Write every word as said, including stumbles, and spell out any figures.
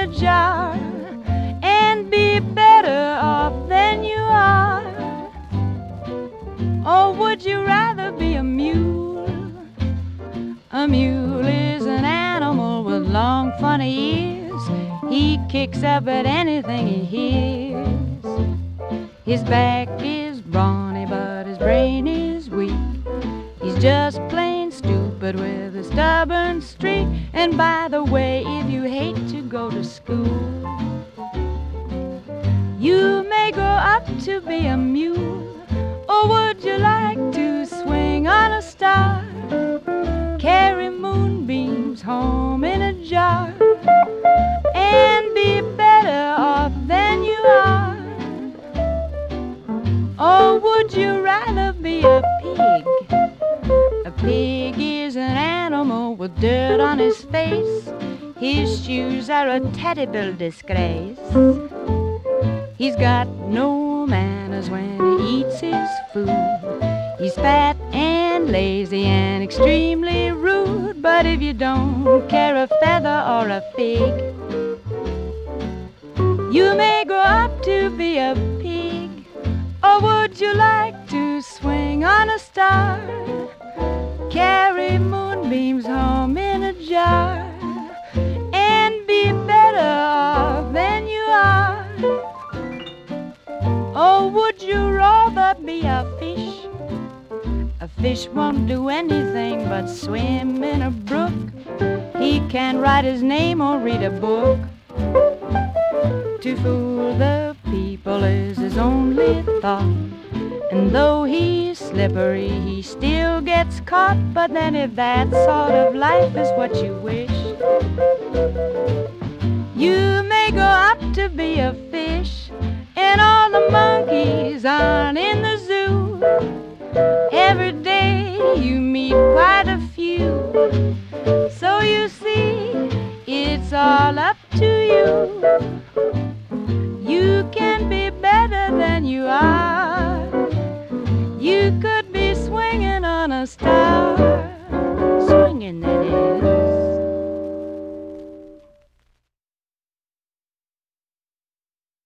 a jar and be better off than you are? Or would you rather be a mule? A mule is an animal with long funny ears. He kicks up at anything he hears. His back is brawny but his brain is weak. He's just plain stupid with a stubborn streak. And by the way, if you hate to go to school, you may grow up to be a mule. Or would you like to swing on a star, carry moonbeams home in a jar, and be better off than you are? Or would you rather be a pig? A pig is an animal with dirt on his face. His shoes are a terrible disgrace. He's got no manners when he eats his food. He's fat and lazy and extremely rude. But if you don't care a feather or a fig, you may grow up to be a pig. Or would you like to swing on a star, carry moonbeams home in a jar, and be better off than you are? Or would you rather be a fish? A fish won't do anything but swim in a brook. He can't write his name or read a book. To fool the people is his only thought. And though he's slippery, he still gets caught. But then if that sort of life is what you wish, you may grow up to be a fish. And all the monkeys aren't in the